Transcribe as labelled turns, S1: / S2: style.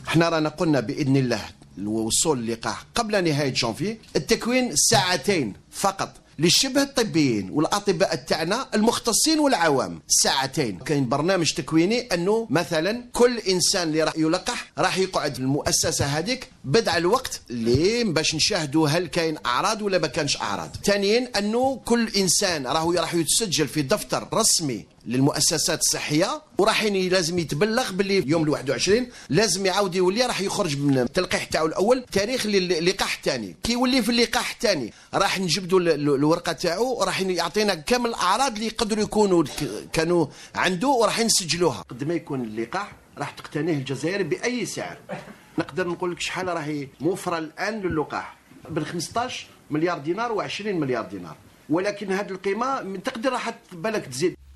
S1: احنا رانا قلنا باذن الله الوصول للقاح قبل نهايه جانفي. التكوين ساعتين فقط للشبه الطبيين والاطباء تاعنا المختصين والعوام، ساعتين. كاين برنامج تكويني انه مثلا كل انسان اللي راح يلقح راح يقعد في المؤسسه هذيك بدع الوقت اللي باش نشاهدوا هل كاين اعراض ولا ما كانش اعراض. ثانيا انه كل انسان راح يتسجل في دفتر رسمي للمؤسسات الصحيه، وراح لازم يتبلغ باللي يوم 21 لازم يعاود يولي راح يخرج من التلقيح تاعو الاول تاريخ اللقاح الثاني. كي يولي في اللقاح الثاني راح نجبدوا الورقه تاعو، راح يعطينا كامل الاعراض اللي يقدروا يكونوا كانوا عنده وراح نسجلوها. قد ما يكون اللقاح راح تقتنيه الجزائر باي سعر. نقدر نقول لك شحال راهي موفره الان للقاح بين 15 مليار دينار و20 مليار دينار، ولكن هذه القيمه تقدر راح بالك تزيد.